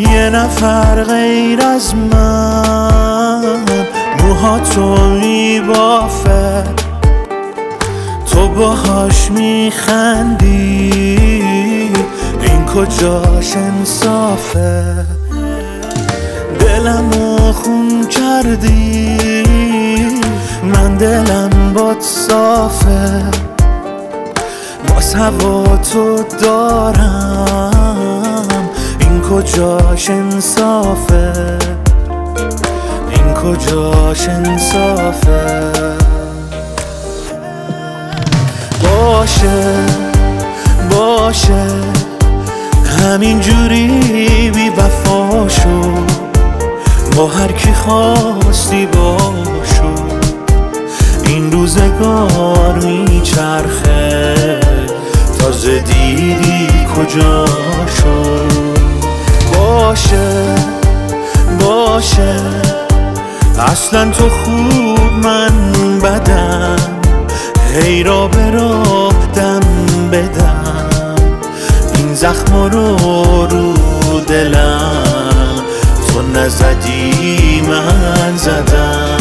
یه نفر غیر از من موهاتو میبافه، تو باهاش میخندی، این کجاش انصافه؟ دلمو خون کردی، من دلم باد صافه، باز هوا تو دارم، این کجاش انصافه؟ این کجاش انصافه؟ باشه باشه همین جوری بی وفا شو، با هر کی خواستی باشو، این روزگار میچرخه، تازه دیدی کجاشو. باشه باشه اصلا تو خوب من بدم، هی را به راه دم بدم، این زخم رو دلم تو نزدی من زدم.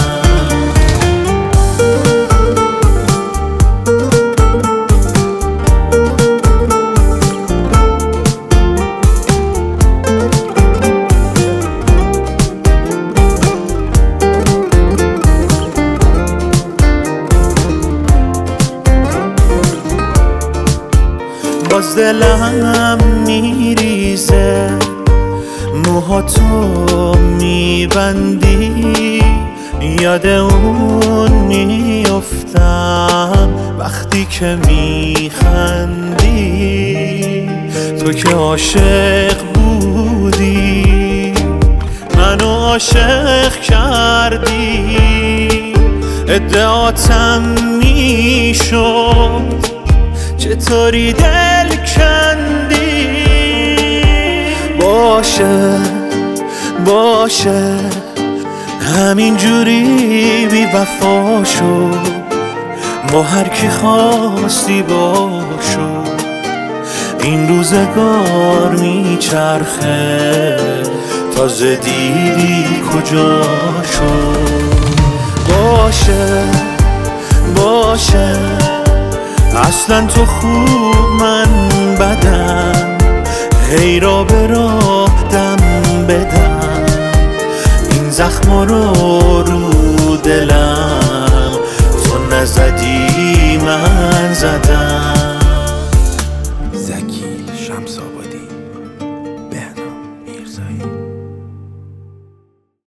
باز دلم میریزه، موهاتو میبندی، یاد اون میافتم وقتی که میخندی، تو که عاشق بودی منو عاشق کردی، ادعاتم میشد چطوری دل کندی. باشه باشه همین جوری بی وفا شو، با هر کی خواستی باشو، این روزگار میچرخه، تازه دیدی کجاشو. باشه باشه اصلا تو خوب من بدم، هی را به راه دم بدم، این زخم رو دلم تو نزدی من زدم. زکی شمس آبادی.